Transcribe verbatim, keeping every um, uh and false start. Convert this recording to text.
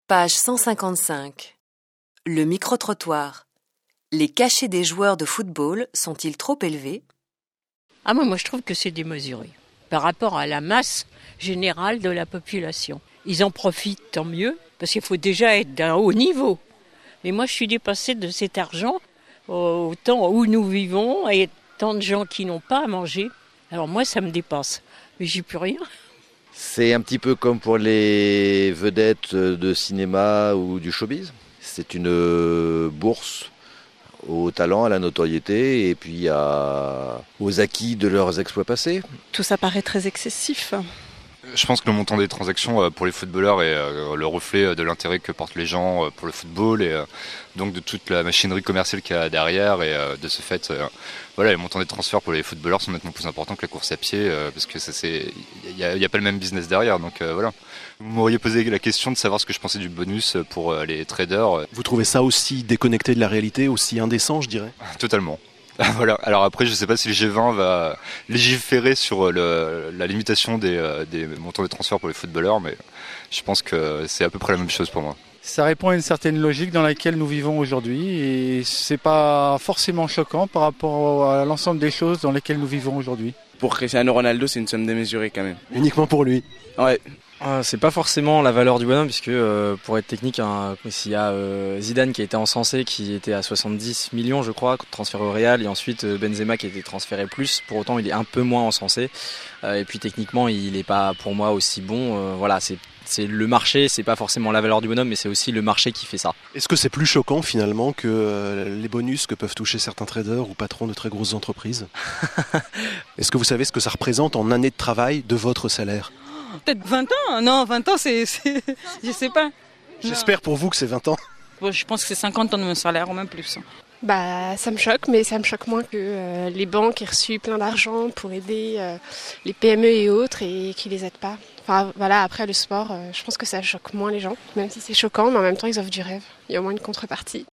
Page cent cinquante-cinq. Le micro-trottoir. Les cachets des joueurs de football sont-ils trop élevés ? Ah moi, moi je trouve que c'est démesuré par rapport à la masse générale de la population. Ils en profitent, tant mieux, parce qu'il faut déjà être d'un haut niveau. Mais moi je suis dépassée de cet argent au temps où nous vivons et tant de gens qui n'ont pas à manger. Alors moi ça me dépasse, mais j'y peux rien. C'est un petit peu comme pour les vedettes de cinéma ou du showbiz. C'est une bourse au talent, à la notoriété et puis à, aux acquis de leurs exploits passés. Tout ça paraît très excessif. Je pense que le montant des transactions pour les footballeurs est le reflet de l'intérêt que portent les gens pour le football et donc de toute la machinerie commerciale qu'il y a derrière et de ce fait, voilà, les montants des transferts pour les footballeurs sont nettement plus importants que la course à pied parce que ça, c'est, il n'y a, y a pas le même business derrière, donc voilà. Vous m'auriez posé la question de savoir ce que je pensais du bonus pour les traders. Vous trouvez ça aussi déconnecté de la réalité, aussi indécent, je dirais ? Totalement. Voilà. Alors après, je ne sais pas si le G vingt va légiférer sur le, la limitation des, des montants de transfert pour les footballeurs, mais je pense que c'est à peu près la même chose pour moi. Ça répond à une certaine logique dans laquelle nous vivons aujourd'hui et c'est pas forcément choquant par rapport à l'ensemble des choses dans lesquelles nous vivons aujourd'hui. Pour Cristiano Ronaldo, c'est une somme démesurée quand même. Uniquement pour lui ? Ouais. Euh, c'est pas forcément la valeur du bonhomme puisque euh, pour être technique, hein, s'il y a euh, Zidane qui a été encensé, qui était à soixante-dix millions je crois, transféré au Real, et ensuite euh, Benzema qui a été transféré plus, pour autant il est un peu moins encensé euh, et puis techniquement il est pas pour moi aussi bon. Euh, voilà, c'est c'est le marché, c'est pas forcément la valeur du bonhomme, mais c'est aussi le marché qui fait ça. Est-ce que c'est plus choquant finalement que euh, les bonus que peuvent toucher certains traders ou patrons de très grosses entreprises ? Est-ce que vous savez ce que ça représente en années de travail de votre salaire ? Peut-être vingt ans, non, vingt ans c'est, c'est... je sais pas. J'espère pour vous que c'est vingt ans. Bon, je pense que c'est cinquante ans de mon salaire ou même plus. Bah, ça me choque, mais ça me choque moins que euh, les banques qui reçoivent plein d'argent pour aider euh, les P M E et autres et qui les aident pas. Enfin voilà, après le sport, euh, je pense que ça choque moins les gens, même si c'est choquant, mais en même temps ils offrent du rêve. Il y a au moins une contrepartie.